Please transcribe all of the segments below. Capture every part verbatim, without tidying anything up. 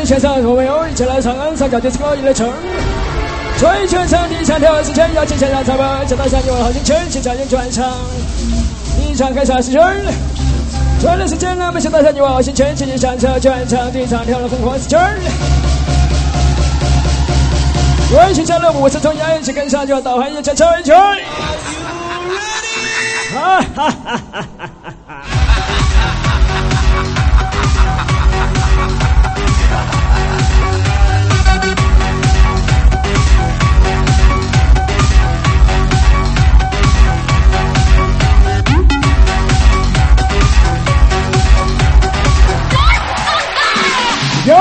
位先生和朋友一起来上岸，上高迪斯科一来城。吹全场第三条时间，邀请现场裁判将打上有好心情，请加入转场。第一场开始二十圈。转的时间呢，我们先打上有好心情，请上车转场。第一场跳了疯狂十圈。微信加入我是从牙一起跟上，就要导航一圈车一圈。哈哈哈哈哈哈！有。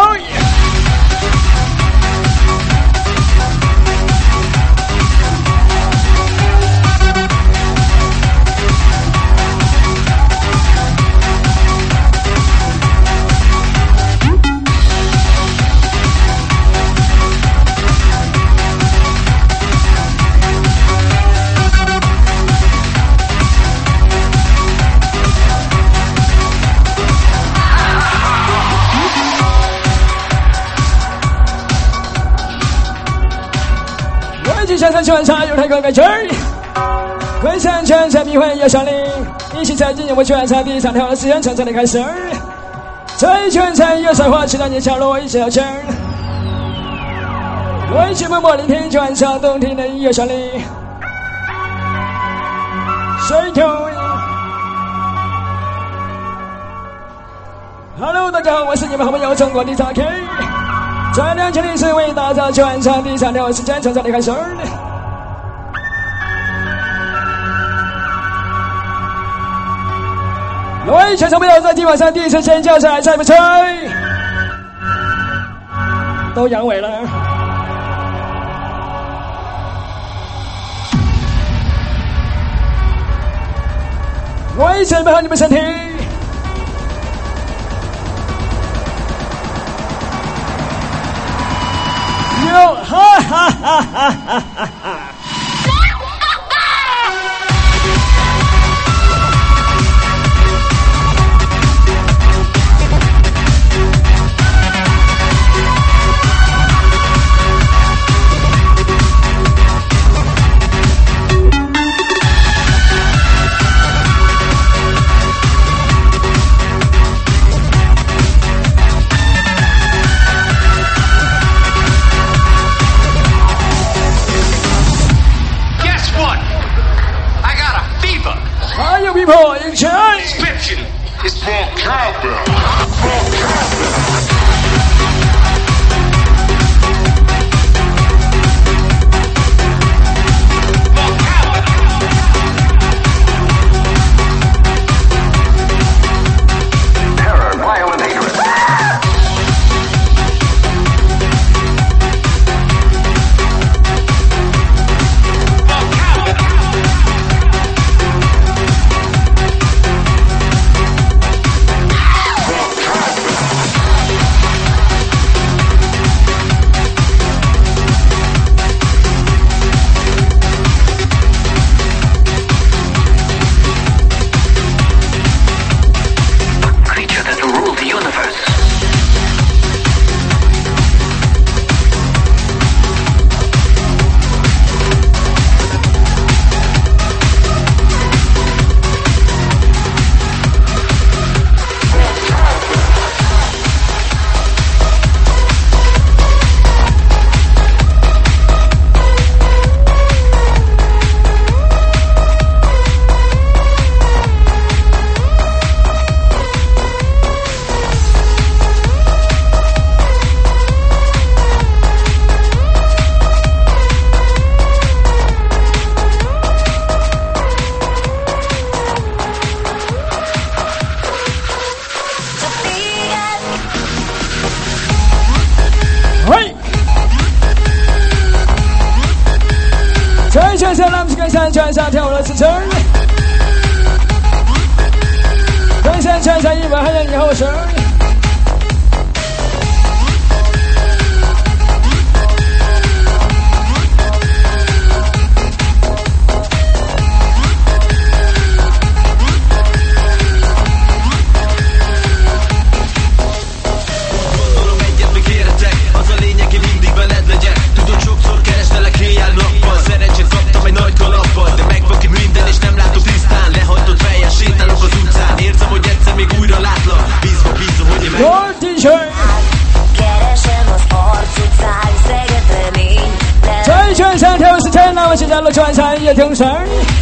全场全场有台高感觉，观赏全场迷幻要上领，一起在今年我全场第三条时间全场的开始，在全场有帅话，期待你下落一起聊天，我一起默默聆听全场动听的音乐上领，水头。Hello， 大家好，我是你们好朋友中国的大 K。在两千零四为打造全场第三条时间全场的开始。各位全场朋友在今晚上第一次尖叫赛猜不猜？都阳痿了。各位准备好你们身体。哈哈哈哈哈哈！People in charge. Description is Paul Cowbell. Paul Cowbell.全场跳了四圈，分身全场一百还有你后生。 好，现在的转场也挺神。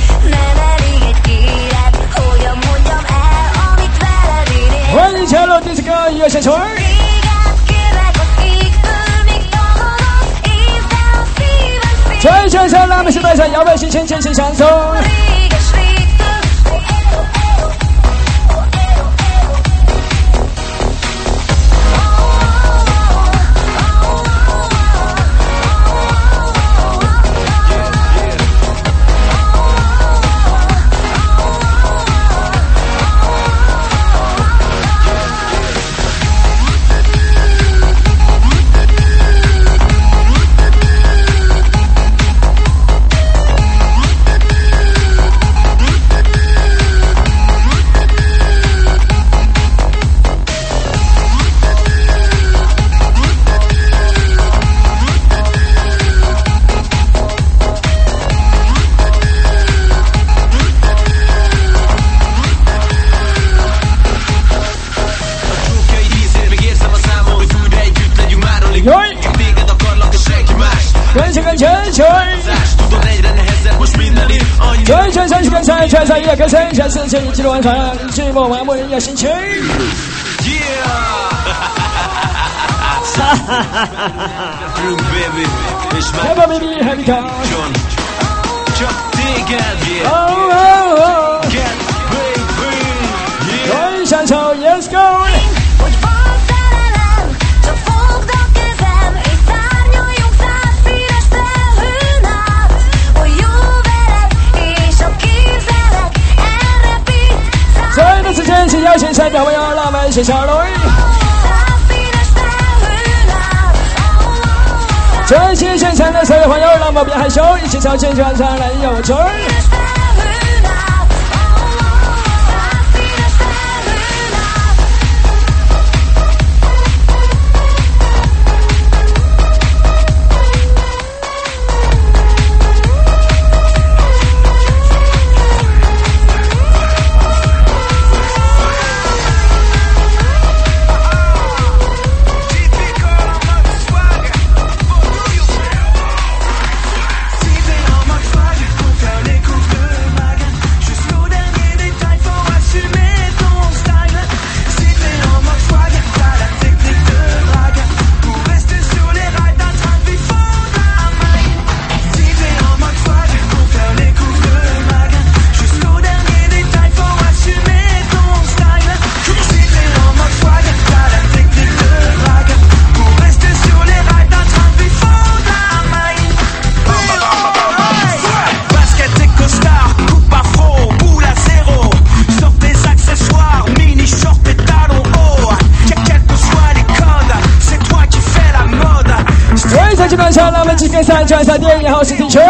欢迎加入第四个乐线群。全全上那么是带上摇摆心情尽情享受。全全上去跟上，全上一跟上，全世界一起晚上，寂寞麻木人家心情。Happy baby, happy car. Oh oh oh. Going Chancho, yes go.这次真是邀请三表朋友，浪漫是小龙。这期现场的所有朋友，让我别害羞，一起朝前去晚上来有趣。Qui fait ça, tu as ça, bien, il y a aussi t-shirt.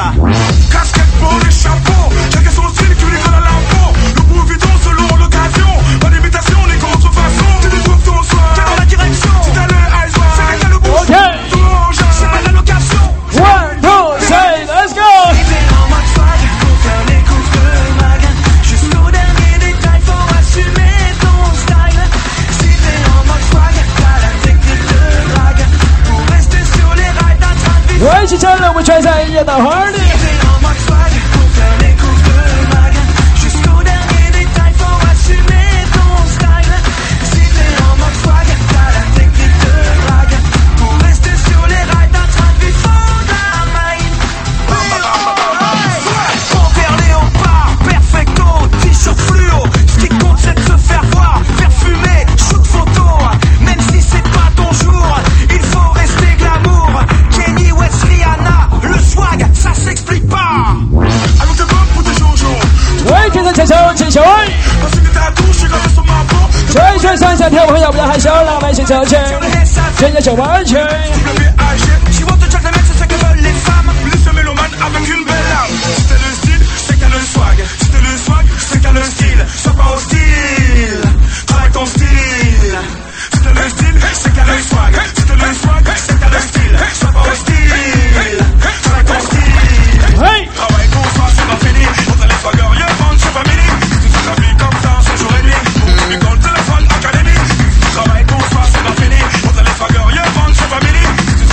Casquette pour les chapeaux, chacun son style qui lui colle à la peau. Le bout vidon selon l'occasion, pas d'imitation ni contrefaçon. Tu découvres ton soin, t'es dans la direction. Si t'as le high soir, c'est que t'as le bon. Ok. C'est pas de la location. One, two, three, let's go. En mode swag, pour faire les courses de mag. Jusqu'au dernier détail, faut assumer ton style. Si t'es en mode swag, t'as la technique de drague. Pour rester sur les rails d'un train de vie. Ouais, tu tiens le week-end, il y a dans Hardy. En mode swag, pour faire les courses de mag. Jusqu'au dernier détail, faut assumer ton style. Si t'es en mode swag, t'as la technique de drague. Pour rester sur les rails d'un train de vie, faut de la maille. Panthère léopard, perfecto, t-shirt fluo. Ce qui compte c'est de se faire voir, faire fumer, shoot photo. Même si c'est pas ton jour, il faut rester glamour. Kenny West, Rihanna, le swag, ça s'explique pas. Allons tes bonnes pour tes jojo. Ouais, qu'est-ce que c'est ça, c'est ça, ouais. Parce que t'es à tout, je suis comme sur ma peau. Je suis sans cette朋友不要害羞，浪漫是小姐，现在就完全。She want to check the mec, c'est ce que veulent les femmes. Laisse mélomane avec une belle âme. Si t'as le style, c'est qu'à le swag. Si t'as le swag, c'est qu'à le style. Sois pas hostile, travaille ton style. Si t'as le style, c'est qu'à le swag. Si t'as le swag, c'est qu'à le style. Sois pas hostile, travaille ton style. Hey! Travaille pour soi, c'est pas fini. On t'a les swaggers, y'a vendre chez famille. Si tu t'habilles comme ça, c'est jour et nuit. Pour l'école, téléphone, académie. Travaille pour soi, c'est pas fini. On t'a les swaggers, y'a vendre chez famille. Si tu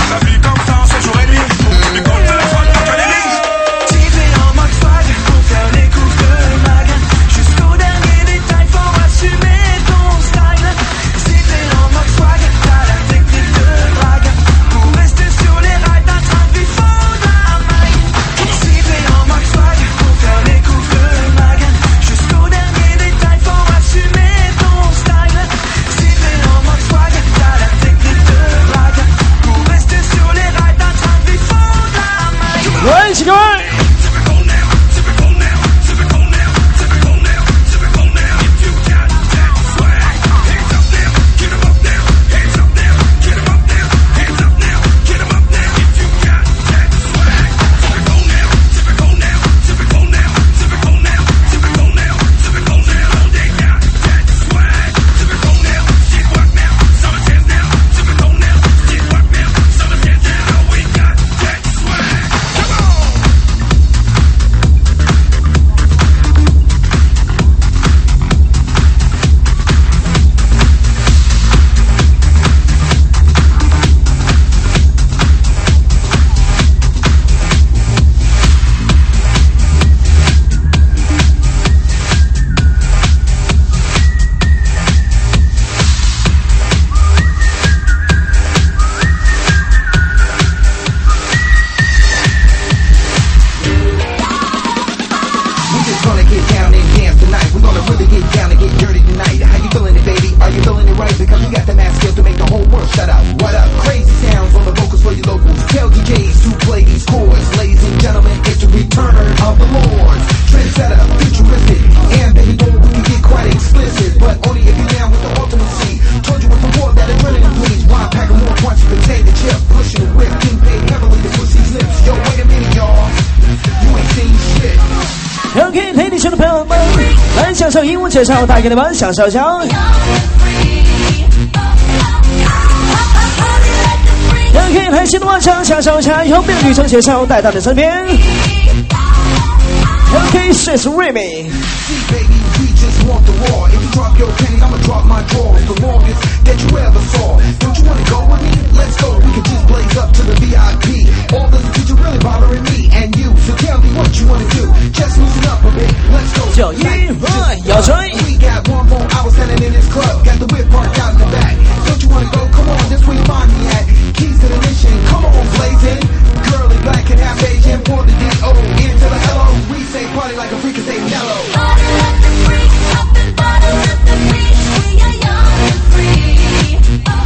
享受英文介绍，带给你们享受一下。OK， 开心的晚上，享受一下有美女生介绍带到你身边。OK， 这是 Remy。 Want the war. If you drop your penny, I'ma drop my drawers. The longest that you ever saw. Don't you wanna go with me? Let's go. We can just blaze up to the V I P. All the things are really bothering me and you. So tell me what you wanna do. Just loosen up a bit. Let's go. 九一二摇吹。 We got one more hour standing in this club. Got the whip parked out in the back. Don't you wanna go? Come on, that's where you find me at. Keys to the mission. Come on, blazing. Girly, black and half Asian. For the D O. Into the L O. We say party like a freak and say mellow. Party like a freak. At the beach, we are young and free.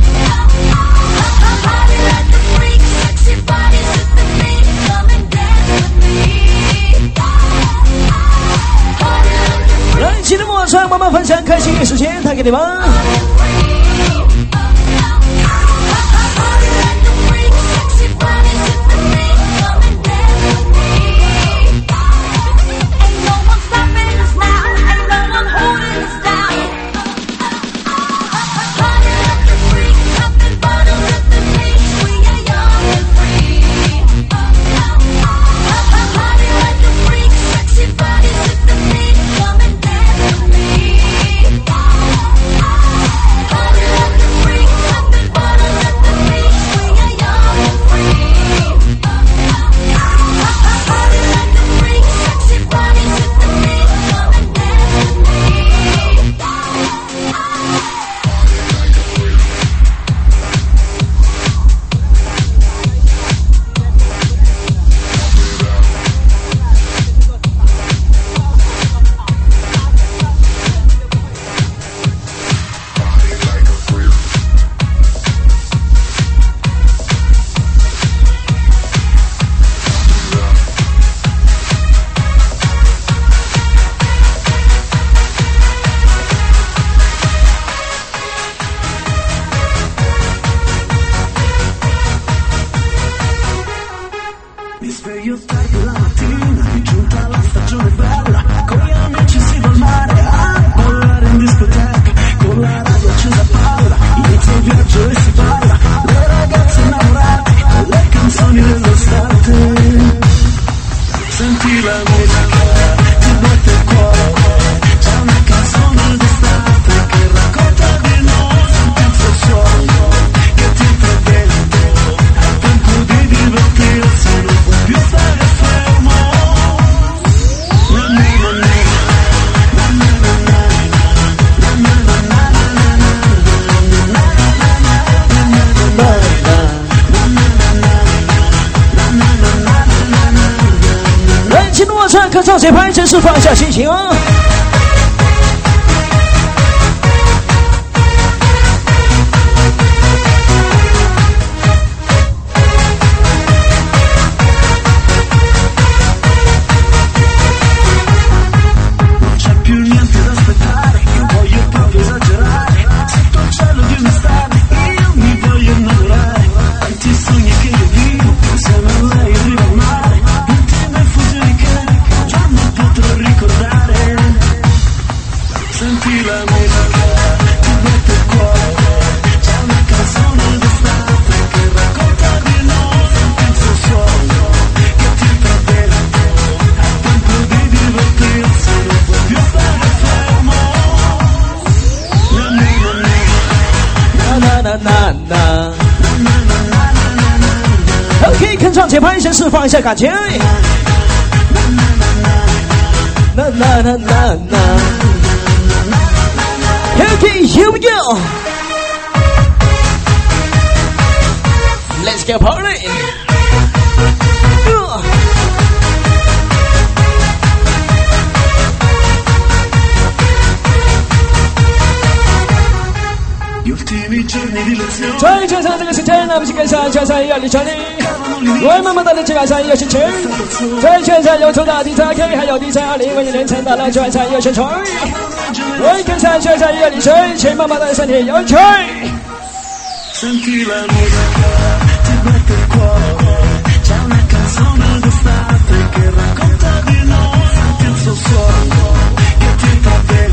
Party like a freak, sexy bodies at the beach. Come and dance with me. Party like a freak. 来，今天晚上慢慢分享开心的时间，带给你们。看照谁拍，真是放下心情啊！OK， 看唱节拍，先释放一下感情。啦啦啦啦啦 OK， here we go. Let's get party. Uh. 在车上这个时间，我们去看上全山一样的传递。我们们到的这个山有心情，在全山有抽大地才 K， 还有第三二零，为你连成到了全山有宣传。我跟上全山一样的水，请慢慢的身体有趣。Senti la musica, ti batte il cuore, c'è una canzone d'estate che racconta di noi, senti il suo suono che ti fa bene.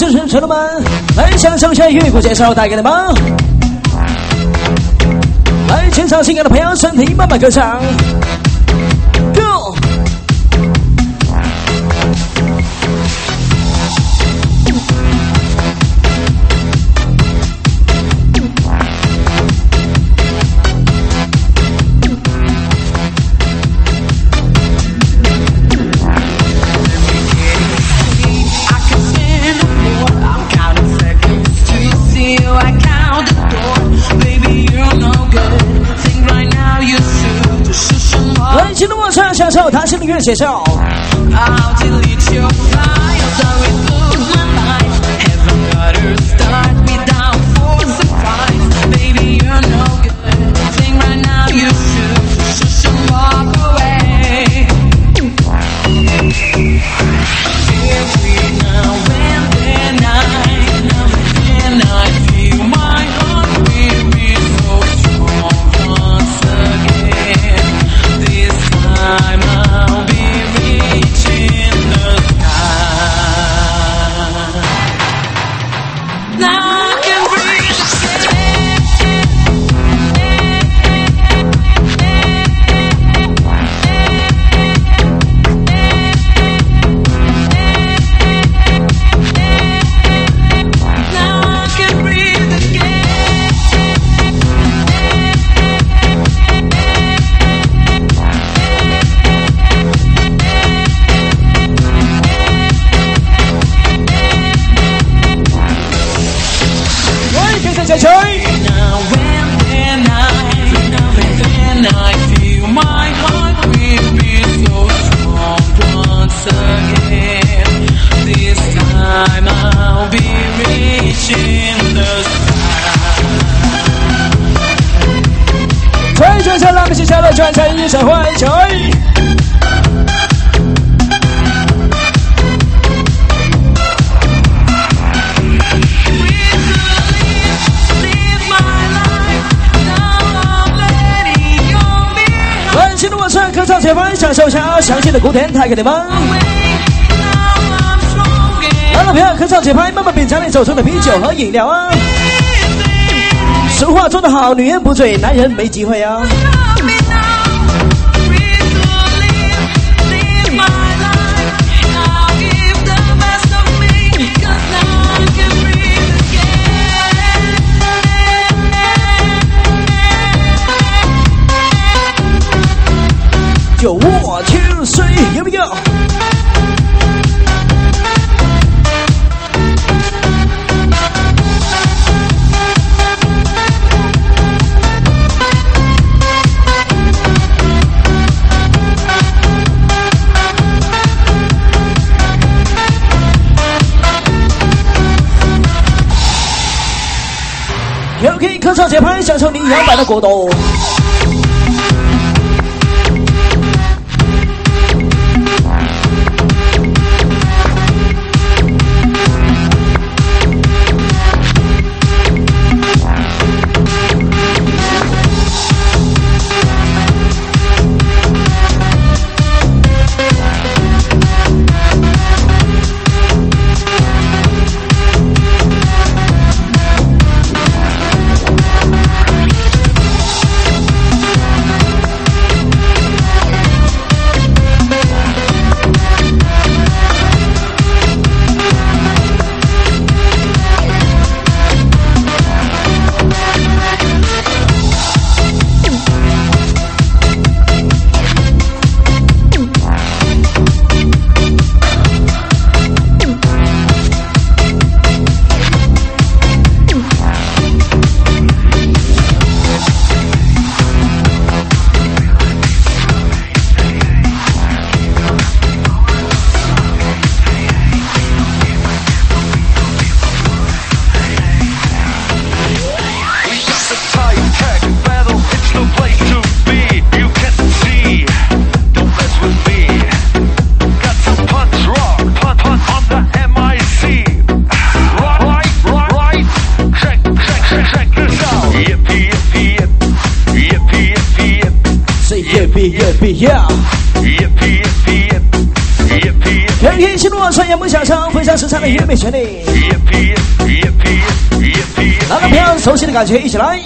士士成了们，来享受一下乐鼓介绍带给你们。来全场性感的培养身体，慢慢歌唱。Go！ 来，请跟我唱，享受弹性的乐介绍。吹吹下，让我们接下来转成一场欢吹。来，新的晚上，歌唱前方，享受一下详细的古典带给你们。来了，朋友，歌唱节拍，慢慢品尝你手中的啤酒和饮料啊。俗话说得好，女人不醉，男人没机会啊。就我去睡，有没有？OK， 歌唱节拍，享受你摇摆的国度。 Yippee, yippee, yeah. Yippee, yippee, yippee, yippee. 人人心路传扬梦想唱，分享时尚的优美旋律。拿个票，熟悉的感觉，一起来。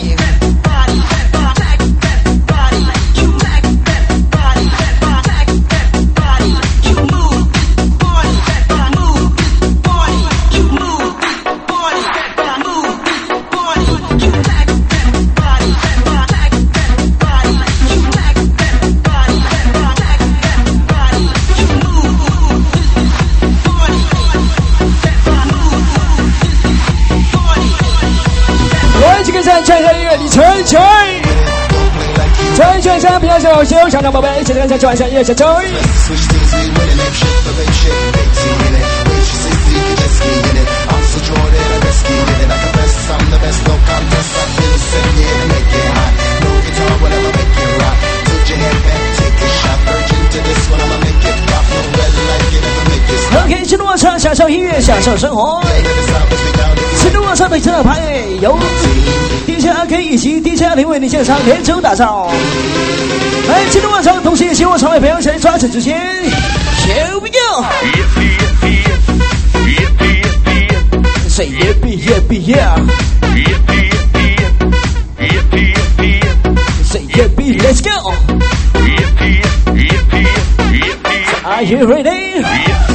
这个音乐你吹吹，吹吹声比较小秀，上场宝贝，一起来看下转向音乐小吹。OK， 新路上享受音乐，享受生活。新路上的车牌有。D J R K 以及 D J 二零为你现场联手打造，来今天晚上，同时也希望场外朋友谁抓紧时间 ，Here we go。Say yippee yippee yeah。Say yippee let's go。Are you ready？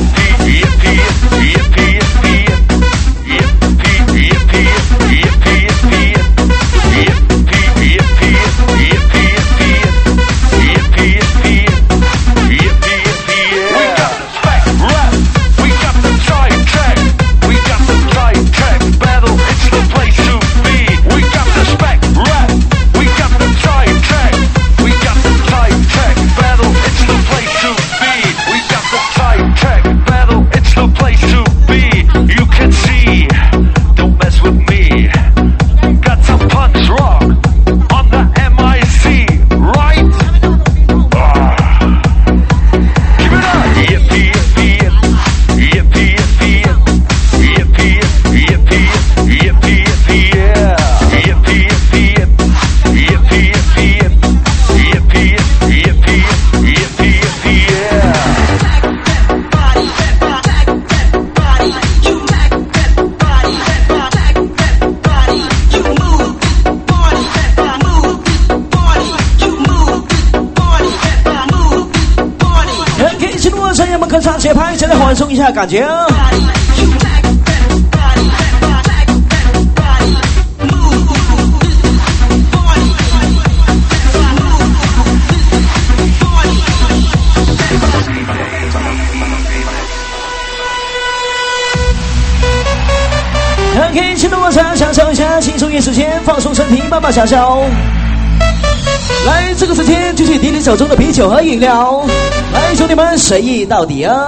节拍，现在缓松一下感觉。OK， 新的晚上享受一下轻松一时间，放松身体，慢慢享受。来，这个时间继续点你手中的啤酒和饮料。来，兄弟们，随意到底啊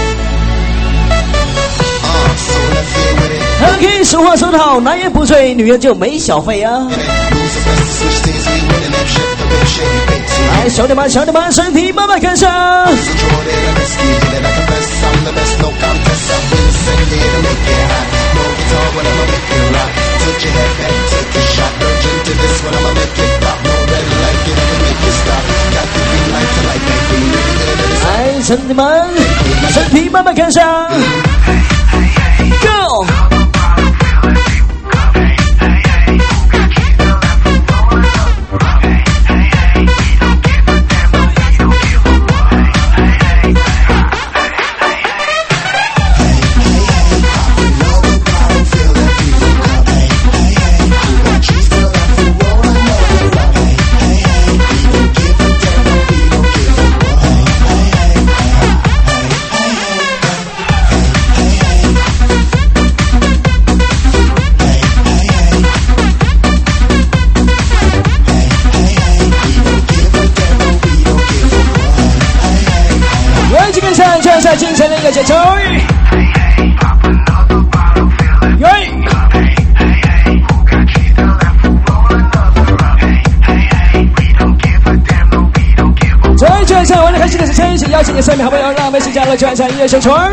！OK， 俗话说得好，男人不醉，女人就没小费啊！来，兄弟们，兄弟们，身体慢慢跟上。来，兄弟们，身体慢慢跟上 ，Go！ 在精神的一个节奏，在转场玩的开心的时间，想邀请你三名好朋友，让我们一起加入转场音乐小圈。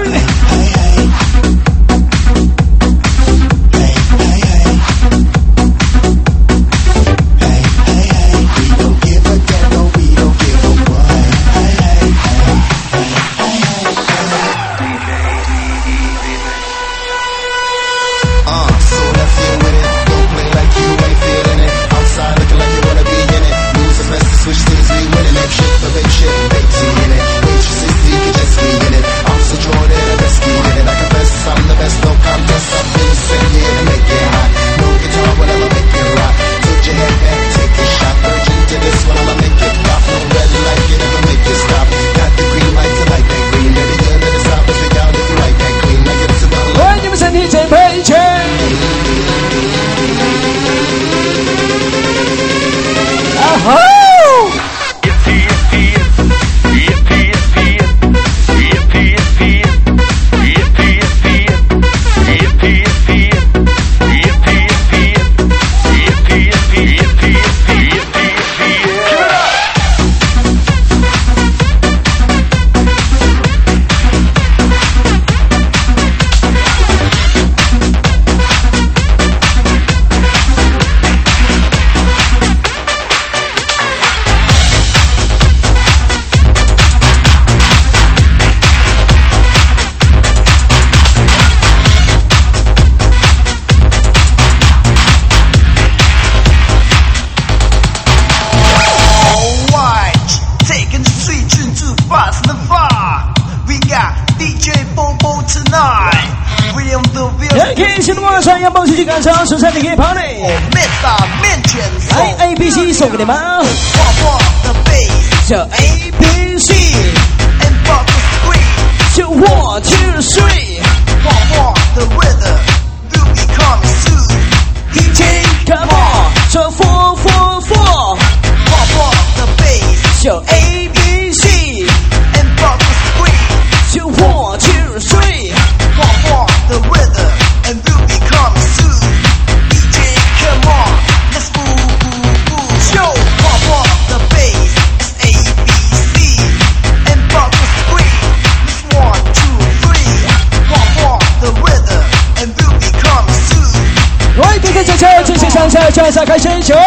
fast and far. We got D J Bobo tonight. William the Wheel. 天气的晚上，阳光继续感受十三点一 party。 面大面前送。 来 A B C 送给你们。 画画的 bass 叫 A B C。 And pop the screen 就 one two three。 画画的 weather will be coming soon. D J come on， 这 four four four。 画画的 bass 叫 A B C。 And pop the screen 就 one two three。 画画的 weather and will be coming soon. D J come on, let's move move move. Show 画画的 bass A B C and pop the screen. It's one two three. 画画的 weather and will be coming soon. 来，点开这车，继续上车，转上开始起。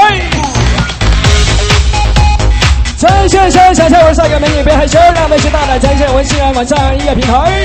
在线上下车，我是个美女，别害羞，让美食大胆展现微信网站音乐平台。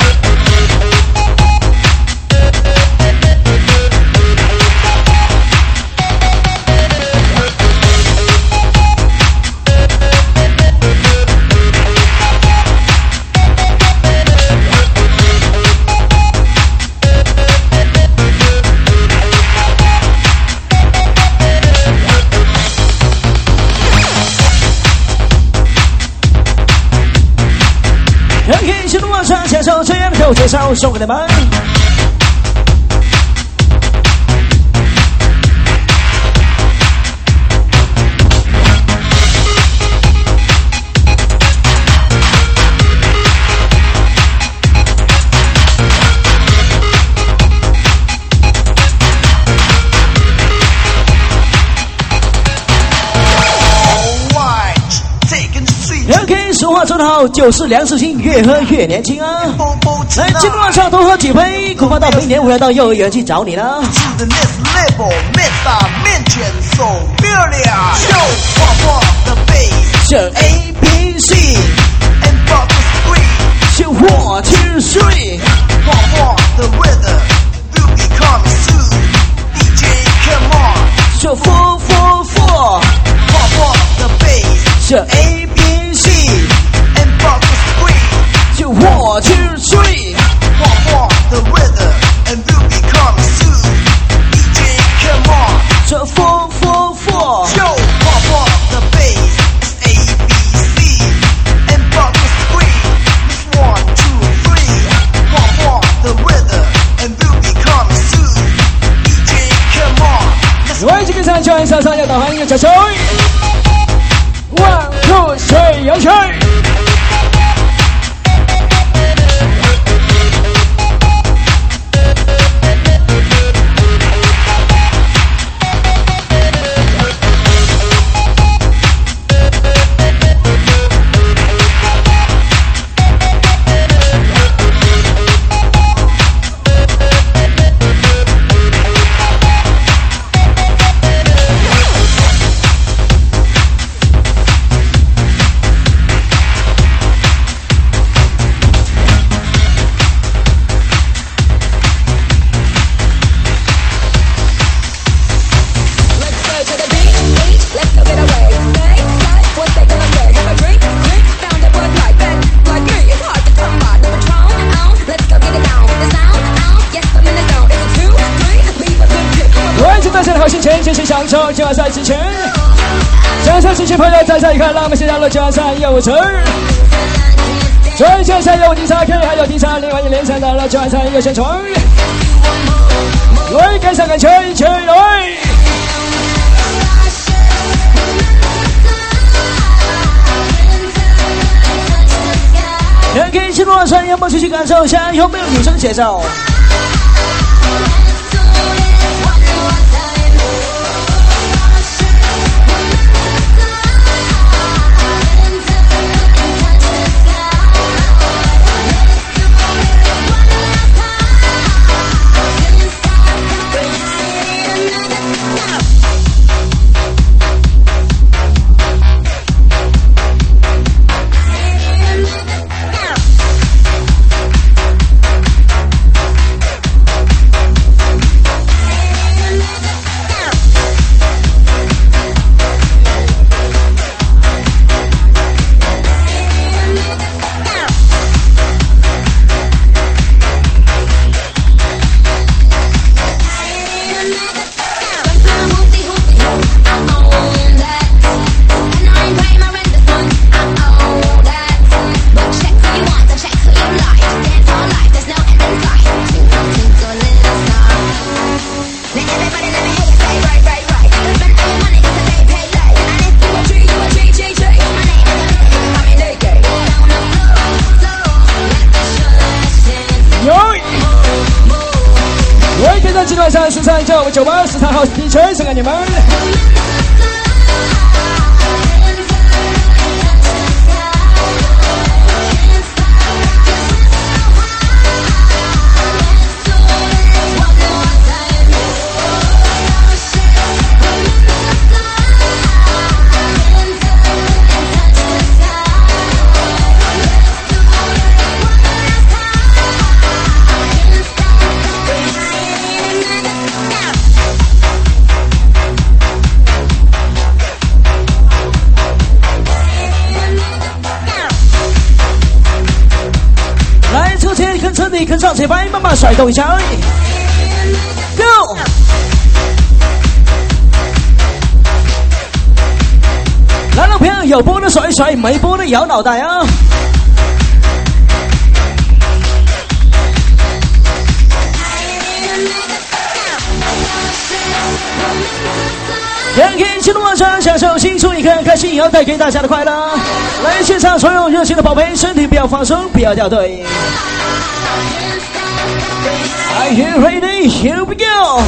享受这样的介绍，送给你们。俗话说得好，酒是粮食心，越喝越年轻啊！来，今天晚上多喝几杯，恐怕到明年我要到幼儿园去找你了。这 A B C， 就 one two three， 画画的 weather will be coming soon. D J come on， 这 four four four， 画画的 bass， 这 A B C。And pop the screen 就 one two three 画画的 weather and will be coming soon. D J come on 这 four four four 就画画的 bass A B C and pop the screen. It's one two three 画画的 weather and will be coming soon. D J come on 我这个上圈上上要导航一个小球 One two three 有球继续享受决赛之前，享受之前朋友再再一看，让我们先让了决赛有成。最决赛有第三 K， 还有第三，另外一连三的了决赛有宣传。来，跟上个球一起来。也可以去落山，要么继续感受一下有没有女生写照。 今天晚上十三九九八十三号 D J 送给你们。 你跟上节拍，慢慢甩动一下 ，Go！ 来了，朋友，有波的甩一甩，没波的摇脑袋啊！天天今天晚上享受新出一刻，开心要带给大家的快乐。来现场所有热情的宝贝，身体不要放松，不要掉队。Are you ready? Here we go!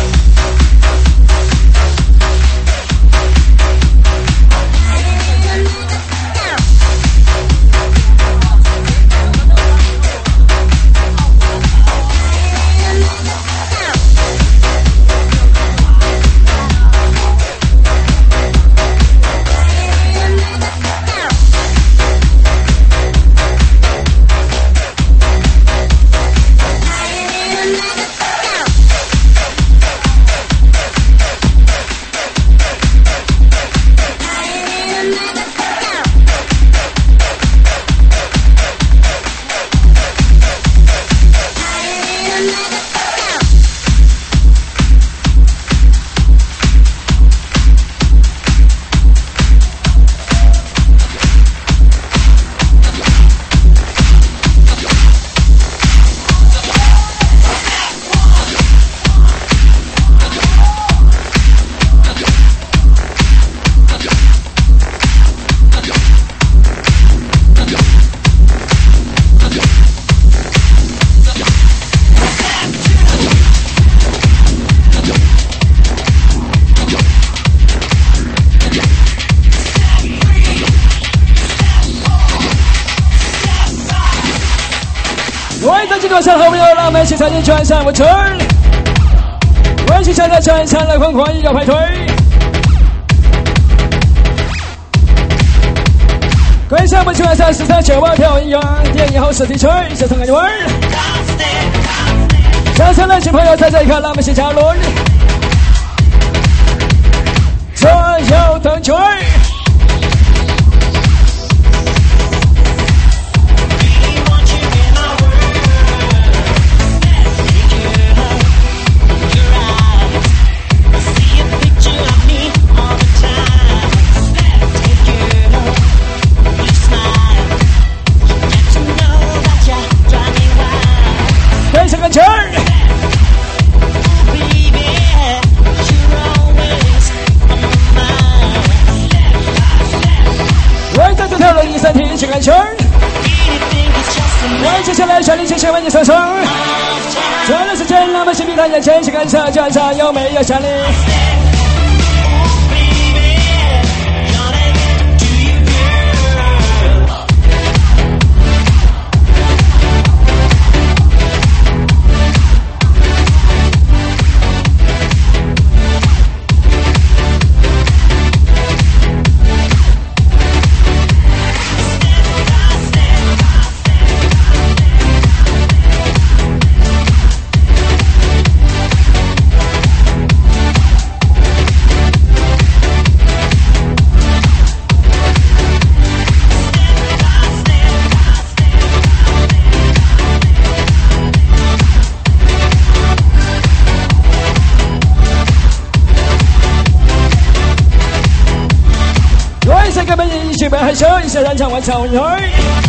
晚上好，朋友，让我们一起踩进转上我圈，我一起站在转上来疯狂一脚排腿。关上我们今晚上十三九八跳音乐电影后实体圈，小送给你玩。想上的新朋友在这一刻，让我们一起加入左右等圈。圈，来，接下来全力接下为你送上。这段时间，让我们先闭上眼睛，去感受转场有没有响铃。准备害羞一下，燃场完场完场。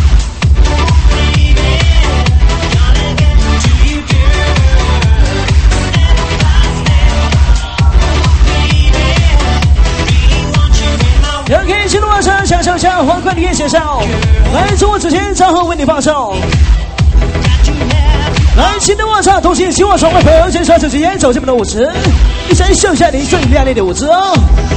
两 K 进入晚上，享受下欢快的夜线上，来自我之前账号为你放送。 来，新的晚上，同时希望双位朋友介绍这支烟走进我们的舞池，一起秀下你最靓丽的舞姿哦。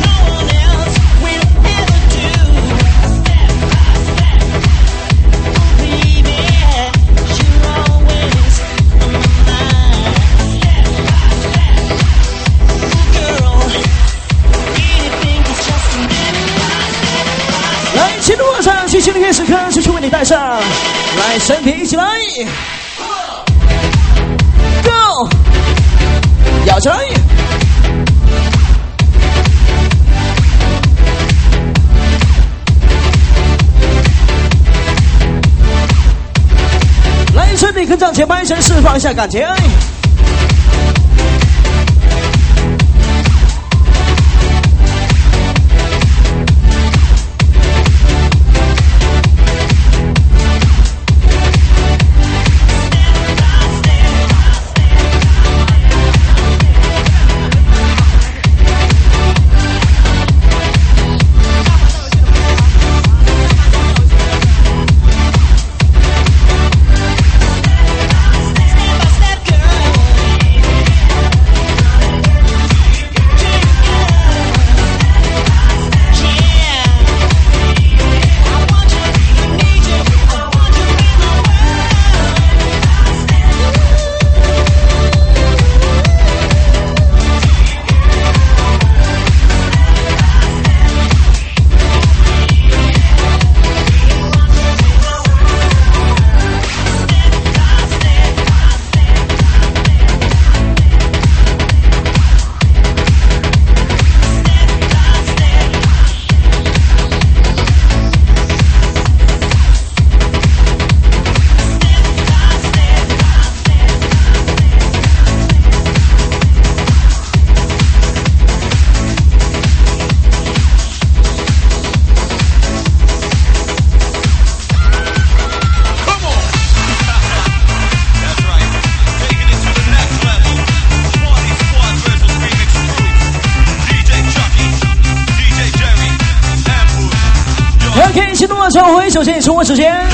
来，新的晚上，去新的乐时刻，继续为你带上，来，身体一起来。Go， 摇起来！来，身体跟上前半身，释放一下感情。回首先生活时间，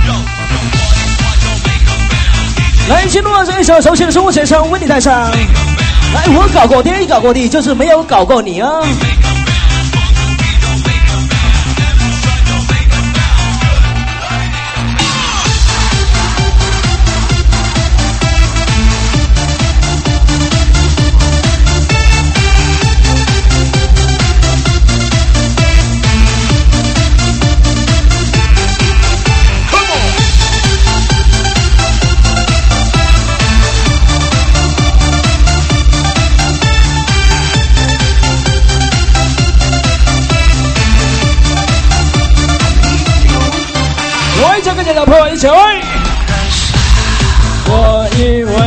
来进入这一首熟悉的生活写生为你带上。来，我搞过天，搞过地，就是没有搞过你啊。 跟着老婆一起玩。我以为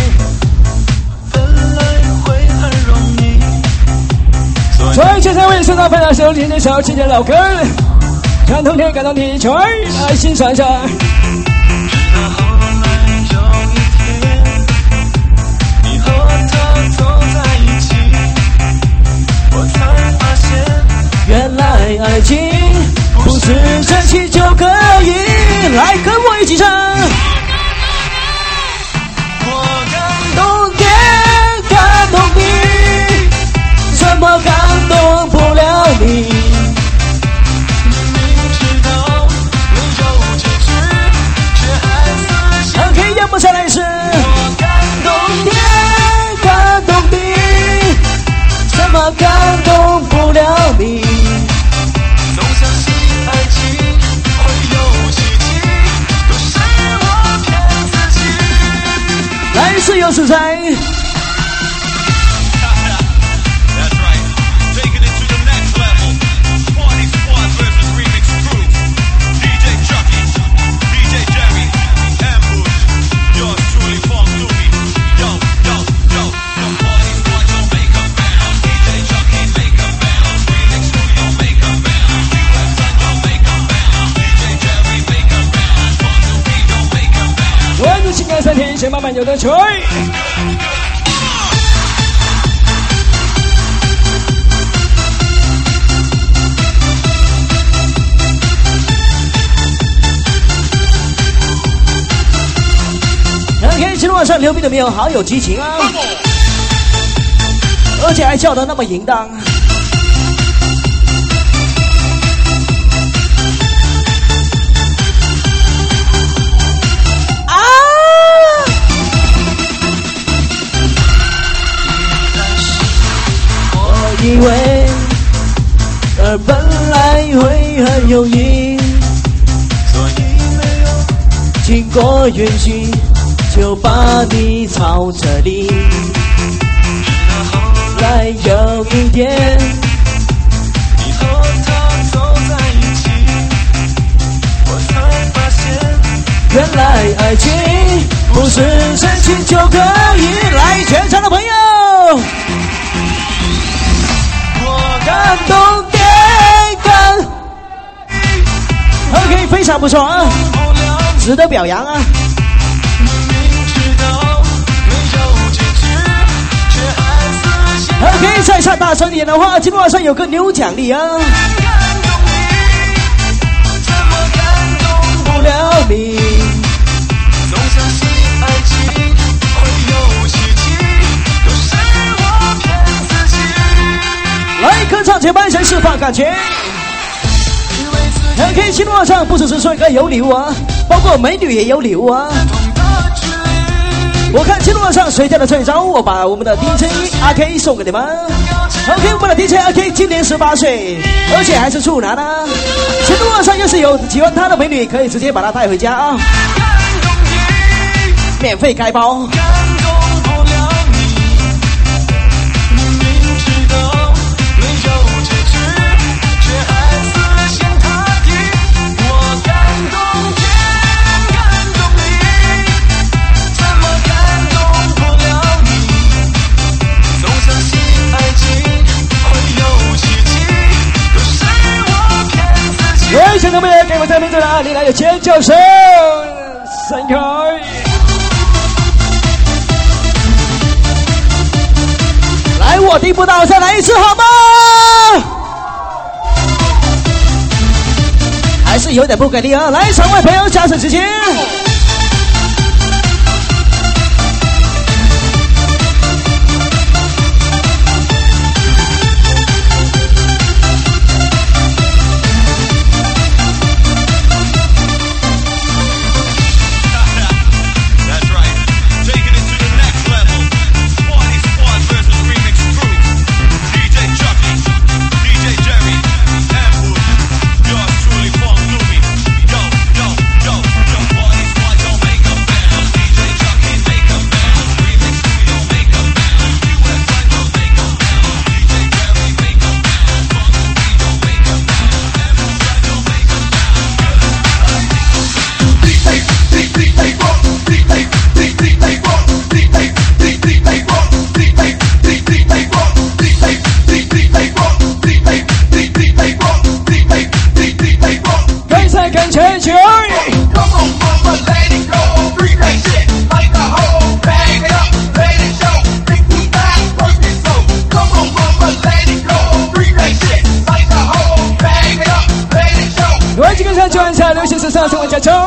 本来会很容易。所以现在为送到朋友手里的小情节老歌，看冬天感动地球儿来欣赏一下。直到后来有一天，你和他走在一起，我才发现，原来爱情不是珍惜就可以。来跟我一起唱，我感动天，感动你，怎么感动不了你？明知道没有结局，却还是想。OK， 要不下来是我感动天，感动你，怎么感动不了你？总相信爱情会有奇迹。来自由自在。身体先慢慢有的吹。OK， 今天晚上溜冰的没有好有激情啊，而且还叫得那么淫荡。啊！我以为这本来会很容易，所以没有经过允许就把你朝这里。后来有一天，你和他走在一起，我才发现，原来爱情不是深情就可以。来，全场的朋友，我感动点感 ，OK， 非常不错啊，值得表扬啊。OK， 再唱大声一点的话，今天晚上有个牛奖励啊！怎么感动不了你？总相信爱情会有奇迹，都是我骗自己。来，歌唱节拍神释放感情。OK， 今天晚上不只是帅哥有礼物啊，包括美女也有礼物啊。我看今天晚上谁家的最早，我把我们的 D J 阿 K 送给你们。OK， 我们的 D J 阿 K 今年十八岁，而且还是处男啊。今天晚上要是有喜欢他的美女，可以直接把他带回家啊，免费开包。 为什么没有给我这名字呢？你来有尖叫声，闪开！ 来，我听不到，再来一次好吗？还是有点不给力啊！来，场外朋友加省时间。 流行时尚生活家中。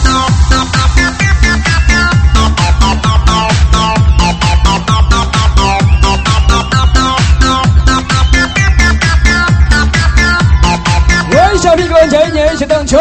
微笑屁股在眼前等吹。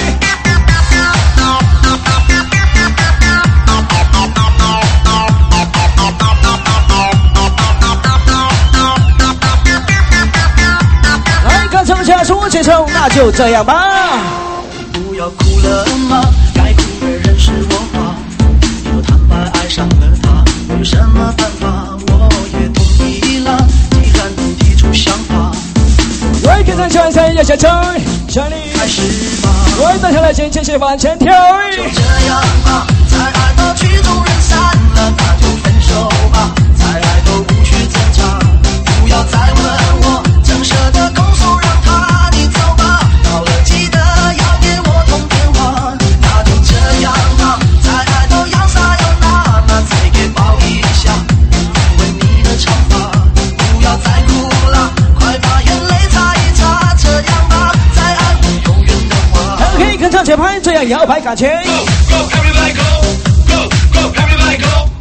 来，刚唱下出节奏，那就这样吧。 不要哭了吗？该哭的人是我吗？我坦白爱上了他，我有什么办法？我也同意了，既然你提出想法， 我跟着转身要下车，想你开始吧。 我等下来先继续往前跳。 就这样吧，再爱到曲终人散了，那就分手吧。再爱都无需挣扎，不要再问我，正舍得拱手让他你走吧。到了记得要给我通电话，那就这样吧。再爱都要撒要那，那再给抱一下，因为你的长发。不要再哭了，快把眼泪擦一擦，这样吧。再爱我永远的话。 OK， 跟上节拍，这样摇摆感情。 Go, go, everybody go, go, go, everybody go.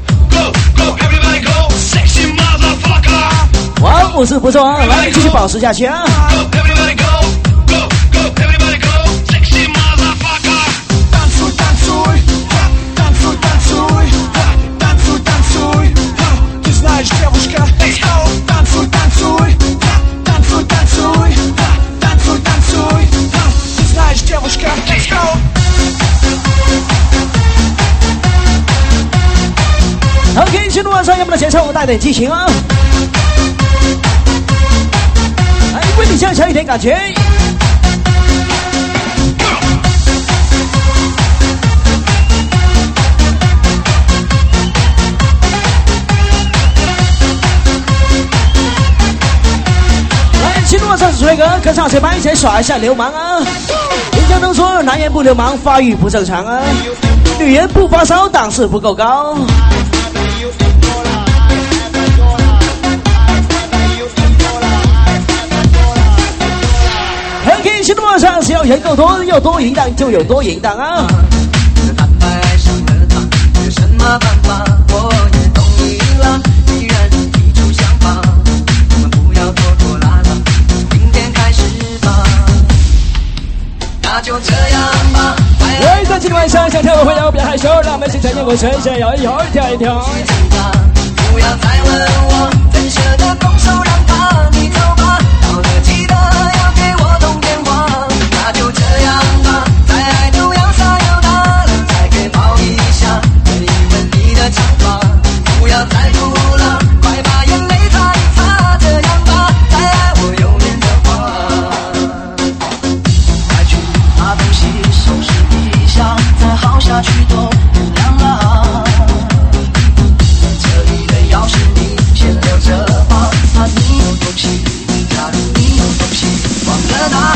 哇，不是不错啊，来继续保持下去啊。OK， 今天晚上有没有前唱带点激情啊？来，为你加强一点感觉。来，今天晚上水哥跟上谁班一起耍一下流氓啊！人家都说男人不流氓，发育不正常啊。女人不发烧，档次不够高。很开心的晚上，只要人够多，有多淫荡就有多淫荡啊！ 坦白爱上了他，有什么办法？我也懂你了，依然提出想法，我们不要拖拖拉拉，明天开始吧，那就这样吧。 来，在今天晚上想跳舞会要别害羞，让我们一起在天空全身摇一摇，跳一跳。 不要再问我，怎舍得空手让他你走吧，到了记得要给我通电话，那就这样吧，再爱都要撒又大了，再给抱一下，吻一吻你的长发，不要再哭了，快把眼泪擦一擦，这样吧，再爱我永远的话，快去把东西收拾一下，再好下去都不凉了。要是你先留着吧，怕你有东西，假如你有东西，忘了他，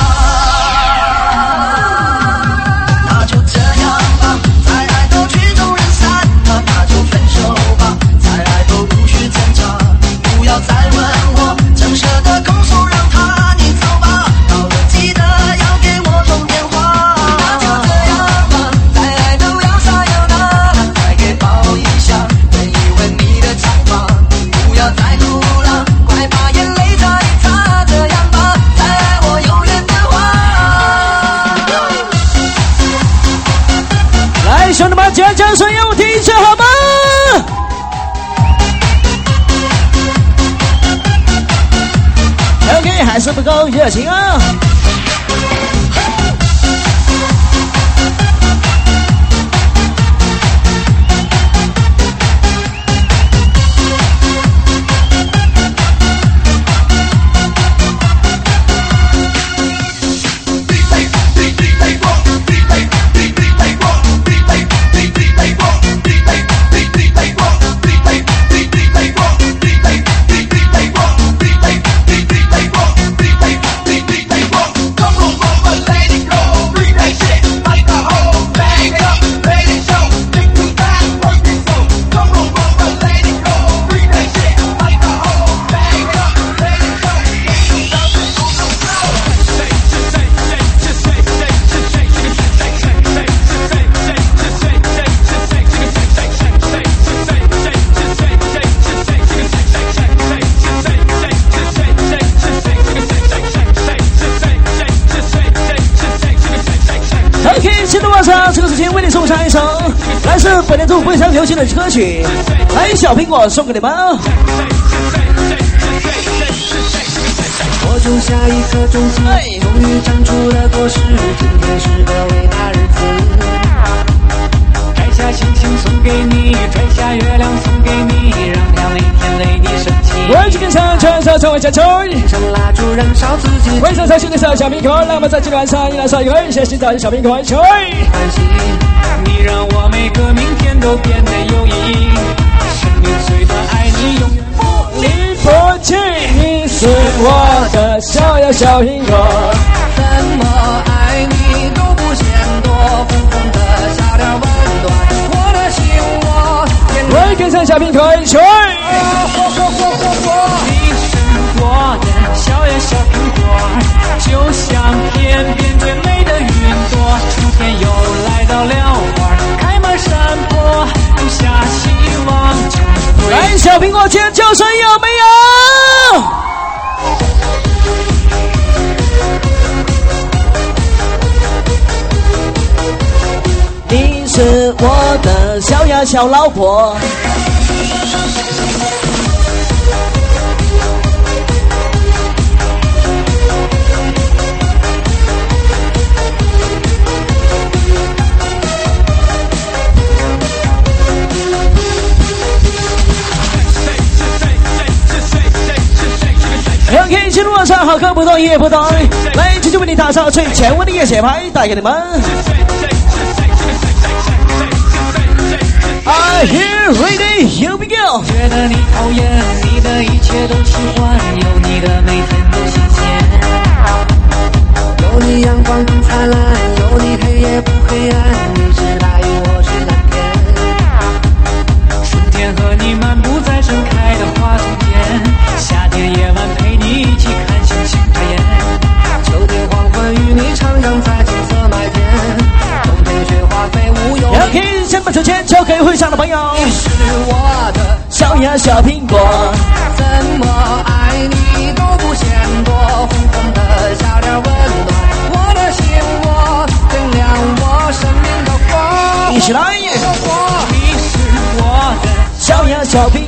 那就这样吧，再爱都曲终人散了，那就分手吧，再爱都无需挣扎，不要再问我，怎舍得空手让他你走吧，到了记得要给我通电话，那就这样吧，再爱都要撒又大了，再给抱一下，吻一吻你的长发。不要再哭了，快把眼泪擦一擦，这样吧，再爱我永远的话。 来，兄弟们，尖叫声要听一下好吗 ？OK， 还是不够热情啊！这个时间为你送上一首来自本年度非常流行的歌曲，来小苹果送给你们啊！ 我种下一颗种子，终于长出了果实，今天是个伟大日子。摘下星星送给你，摘下月亮送给你，让它每天为你升起。 我今天上全场成为家吹， 上蜡烛燃烧自己。 为上场兄弟上小苹果，让我们在今晚上依然上一个谢谢大小苹果吹。 欢喜，你让我每个明天都变得有意义。生命虽短，爱你永远不离不弃。你是我的小呀小苹果， 怎么爱你都不嫌多，普通的下点温暖，我的心我变得。 我跟上小苹果吹。 你是我的小呀小苹果，就像天边最美的云朵，春天又来到了花，开满山坡，留下希望。 来，小苹果尖叫声有没有？ 是我的小呀小老婆。OK， 今天晚上好歌不多也不多，来继续为你打造最前卫的夜节拍，带给你们。Are you ready? Here we go. 觉得你讨厌，你的一切都喜欢，有你的每天都新鲜。有你阳光更灿烂，有你黑夜不黑暗，你是大雨，我是蓝天。春天和你漫步在盛开的花丛间，夏天夜晚陪你一起看星星排烟，秋天黄昏与你徜徉在金色麦田，冬天雪花飞舞有。 OK， 先把手牵交给会场的朋友。 你是我的小呀小苹果， 怎么爱你都不嫌多，红红的笑脸温暖我的心窝，点亮我生命的光。 一起来！ 你是我的小呀小苹